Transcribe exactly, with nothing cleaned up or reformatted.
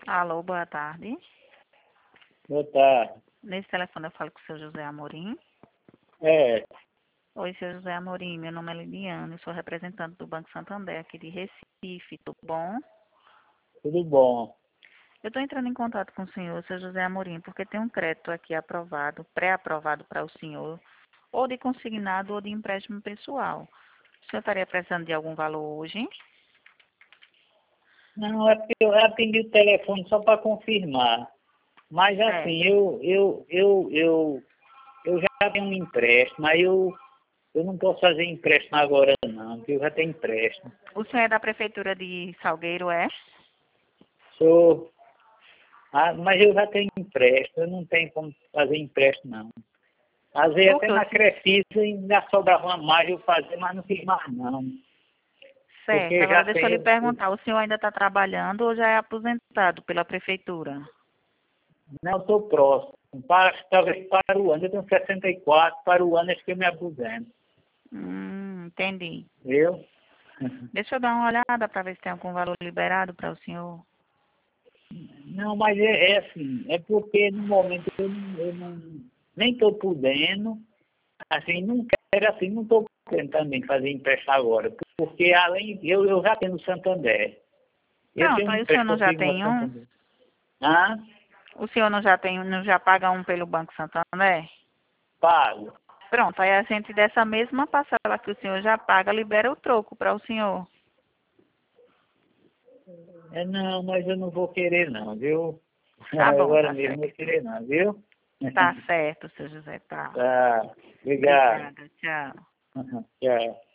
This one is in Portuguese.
Alô, boa tarde. Boa tarde. Nesse telefone eu falo com o seu José Amorim. É, Oi, seu José Amorim, meu nome é Liliane, eu sou representante do Banco Santander aqui de Recife, tudo bom? tudo bom. Eu estou entrando em contato com o senhor, seu José Amorim, porque tem um crédito aqui aprovado, pré-aprovado para o senhor, ou de consignado ou de empréstimo pessoal. O senhor estaria precisando de algum valor hoje? Não, é porque eu atendi o telefone só para confirmar. Mas assim, Certo. eu, eu, eu, eu, eu já tenho um empréstimo, mas eu, eu não posso fazer empréstimo agora não, porque eu já tenho empréstimo. O senhor é da Prefeitura de Salgueiro, é? Sou, ah, mas eu já tenho empréstimo, eu não tenho como fazer empréstimo não. Às vezes Por até que o na senhor... Crefisa ainda sobrava mais eu fazer, mas não fiz mais não. Porque Certo, eu agora já deixa eu lhe tenho, eu, perguntar, o senhor ainda está trabalhando ou já é aposentado pela Prefeitura? não estou próximo. Para, talvez para o ano, eu tenho sessenta e quatro, para o ano acho que eu me aposento. Hum, entendi. Viu? Deixa eu dar uma olhada para ver se tem algum valor liberado para o senhor. Não, mas é, é assim, é porque no momento eu não, eu não nem estou podendo, assim, não quero assim, não estou tentando nem fazer empréstimo agora, porque além, eu, eu já tenho no Santander. Eu Pronto, tenho um aí o senhor empréstimo não que eu já fiz no tem um? Santander. Ah, O senhor não já tem, não já paga um pelo Banco Santander? pago. Pronto, aí a gente dessa mesma parcela que o senhor já paga, libera o troco para o senhor. É, não, mas eu não vou querer não, viu? Tá bom, Agora tá mesmo não certo. vou querer não, viu? Tá certo, seu José, tá. Tá, obrigado. Obrigada, tchau. Yeah.